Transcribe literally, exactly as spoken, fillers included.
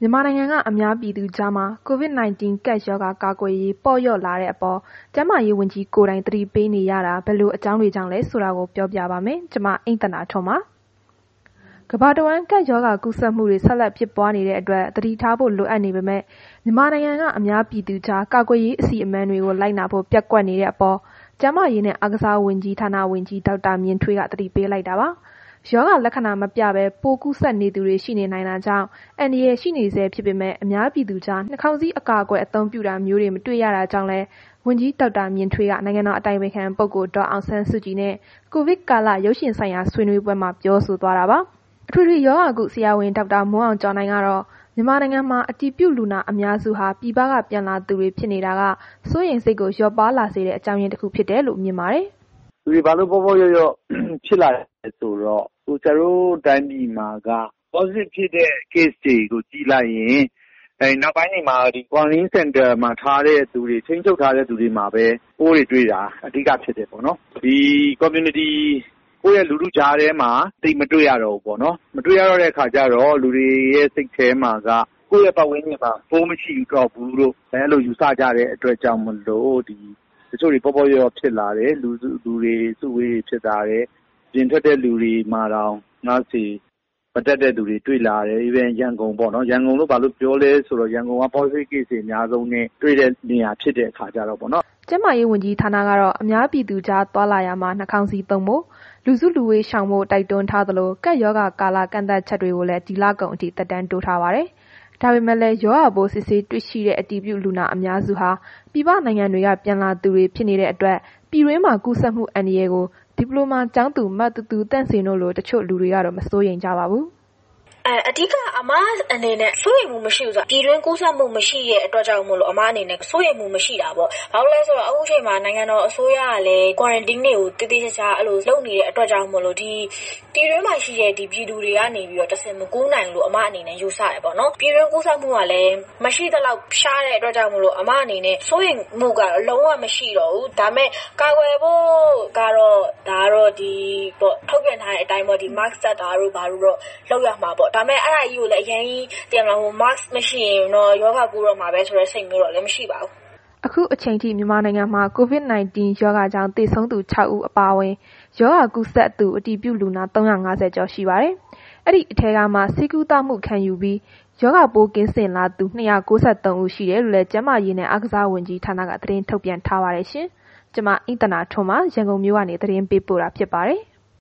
မြန်မာနိုင်ငံကအများပြည်သူကြားမှာ ကိုဗစ် ၁၉ ကပ်ရောဂါကာကွယ်ရေးပေါ့လျော့လာတဲ့အပေါ် ကျန်းမာရေးဝန်ကြီးကိုယ်တိုင်သတိပေးနေရတာ ဘယ်လိုအကြောင်းတွေကြောင့်လဲဆိုတာကို ပြောပြပါမယ်။ ဒီသတင်းကို ဗွီအိုအေမြန်မာပိုင်း သတင်းထောက် မအိမ့်သန္တာထွန်းက ပြောပြပါမယ်။ ကမ္ဘာတဝန်း ကပ်ရောဂါကူးစက်မှုတွေ ဆက်လက်ဖြစ်ပွားနေတဲ့အတွက် သတိထားဖို့ လိုအပ်နေပေမဲ့ မြန်မာနိုင်ငံက အများပြည်သူကြား ကာကွယ်ရေး အစီအမံတွေကို လိုက်နာဖို့ ပျက်ကွက်နေတဲ့အပေါ် ကျန်းမာရေးနဲ့ အားကစားဝန်ကြီးဌာန ဝန်ကြီး ဒေါက်တာမြင့်ထွေးက သတိပေးလိုက်တာပါ။ ရောဂါလက္ခဏာမပြဘဲ ပိုးကူးစက်နေသူတွေ ရှိနေနိုင်တာကြောင့် အန္တရာယ်ရှိနေဆဲ ဖြစ်ပေမဲ့ အများပြည်သူကြား နှာခေါင်းစည်း အကာအကွယ် အသုံးပြုတာမျိုးတွေ မတွေ့ရတာကြောင့်လည်း ဝန်ကြီးဒေါက်တာမြင့်ထွေးက နိုင်ငံတော် အတိုင်ပင်ခံပုဂ္ဂိုလ် ဒေါ်အောင်ဆန်းစုကြည်နဲ့ ကိုဗစ်ကာလ ရုပ်ရှင်ဆိုင်ရာ ဆွေးနွေးပွဲမှာ ပြောဆိုသွားတာပါ။ အထွေထွေရောဂါကု ဆရာဝန် ဒေါက်တာမိုးအောင်ကျော်နိုင်ကတော့ မြန်မာနိုင်ငံမှာ အတည်ပြုလူနာအများစုဟာ ပြည်ပက ပြန်လာသူတွေ ဖြစ်နေတာက စိုးရိမ်စိတ်ကို လျော့ပါးလာစေတဲ့ အကြောင်းရင်းတခုဖြစ်တယ်လို့ မြင်ပါတယ်။ “လူတွေဘာလို့ပေါ့ပေါ့လျော့လျော့ဖြစ်လာတယ်ဆိုတော့ ဆရာတို့တိုင်းပြည်မှာက Positive ဖြစ်တဲ့ Case တွေကို ကြည့်လိုက်ရင် နောက်ပိုင်းတွေမှာ Quarantine Center မှာထားတဲ့သူတွေ ထိန်းချုပ်ထားတဲ့သူတွေမှာပဲ ပိုးတွေတွေ့တာ အဓိကဖြစ်တယ်ပေါ့နော်။ ဒီ Community ကိုယ့်ရဲ့လူထုကြားထဲမှာ သိပ်မတွေ့ရတော့ဘူးပေါ့နော်။ မတွေ့ရတော့တဲ့အခါကျတော့ လူတွေရဲ့ စိတ်ထဲမှာက ကိုယ့်ရဲ့ပတ်ဝန်းကျင်မှာ ပိုးမရှိတော့ဘူးလို့ အဲ့လိုယူဆကြတဲ့အတွက်ကြောင့်မို့လို့ တချို့တွေပေါ့ပေါ့လျော့လျော့ဖြစ်လာတယ်။ လူတွေ အစုအဝေးတွေဖြစ်လာတယ်။ အပြင်ထွက်တဲ့လူတွေမှာတောင် Mask တွေ မတပ်တဲ့သူတွေ တွေ့လာတယ်။ Even ရန်ကုန်ပေါ့နော်။ ရန်ကုန်လို့ ဘာလို့ပြောလဲဆိုတော့ ရန်ကုန်က Positive Case တွေ အများဆုံးနဲ့ တွေ့တဲ့နေရာဖြစ်တဲ့အခါကျတော့ပေါ့နော်။ ” ကျန်းမာရေးဝန်ကြီးဌာနကတော့ အများပြည်သူကြား သွားလာရာမှာ နှာခေါင်းစည်းသုံးဖို့ လူစုလူဝေးရှောင်ဖို့ တိုက်တွန်းထားသလို ကပ်ရောဂါကာလ ကန့်သတ်ချက်တွေကိုလည်း ဒီလကုန်အထိ သက်တမ်းတိုးထားပါတယ်။ ဒါပေမဲ့လည်း ရောဂါပိုးစစ်ဆေးတွေ့ရှိတဲ့ အတည်ပြုလူနာအများစုဟာ ပြည်ပနိုင်ငံတွေက ပြန်လာသူတွေ ဖြစ်နေတဲ့အတွက် ပြည်တွင်းမှာ ကူးစက်မှု အန္တရာယ်ကို ဒီပလိုမာကျောင်းသူ မသူသူသန့်စင်တို့လို တချို့လူတွေကတော့ မစိုးရိမ်ကြပါဘူး။ “အဓိက အမအနေနဲ့ စိုးရိမ်မှုမရှိဘူးဆိုတာ ပြည်တွင်းကူးစက်မှု မရှိတဲ့အတွက်ကြောင့်မို့လို့ အမအနေနဲ့ စိုးရိမ်မှုမရှိတာပေါ့။ ဘာလို့လဲဆိုတော့ အခုချိန်မှာ နိုင်ငံတော်အစိုးရကလည်း Quarantine တွေကို သေသေချာချာ အဲ့လိုလုပ်နေတဲ့အတွက်ကြောင့်မို့လို့ ဒီပြည်တွင်းမှာရှိတဲ့ ပြည်သူတွေကနေပြီးတော့ တဆင့် မကူးနိုင်ဘူးလို့ အမအနေနဲ့ ယူဆတယ်ပေါ့နော်။ ပြည်တွင်းကူးစက်မှုကလည်း မရှိသလောက်ရှားတဲ့အတွက်ကြောင့်မို့လို့ အမအနေနဲ့ စိုးရိမ်မှုကတော့ လုံးဝမရှိတော့ဘူး။ ဒါပေမဲ့ ကာကွယ်ဖို့ကတော့ ဒါကတော့ ထုတ်ပြန်ထားတဲ့အတိုင်းပေါ့။ ဒီ Mask တပ်တာတို့ ဘာတို့တော့ လုပ်ရမှာပေါ့။ ဒါပေမဲ့ အဲ့ဒါကြီးကိုလည်း အရမ်းကြီး Mask မရှိရင်တော့ ရောဂါကူးတော့မှာပဲဆိုတဲ့ စိတ်မျိုးတော့လည်း မရှိပါဘူး။ ” အခုအချိန်အထိ မြန်မာနိုင်ငံမှာ ကိုဗစ် ၁၉ ရောဂါကြောင့် သေဆုံးသူ ၆ ဦး အပါအဝင် ရောဂါကူးစက်သူ အတည်ပြုလူနာ ၃၅၀ ကျော်ရှိပါတယ်။ အဲ့ဒီထဲကမှ ဆေးကုသမှုခံယူပြီး ရောဂါပိုးကင်းစင်လာသူ ၂၉၃ ဦး ရှိတယ်လို့လည်း ကျန်းမာရေးနဲ့ အားကစားဝန်ကြီးဌာနက သတင်းထုတ်ပြန်ထားပါတယ်ရှင်။ ဒီသတင်းကို ဗွီအိုအေမြန်မာပိုင်း သတင်းထောက် မအိမ့်သန္တာထွန်းက ရန်ကုန်မြို့ကနေ သတင်းပေးပို့ထားဖြစ်ပါတယ်။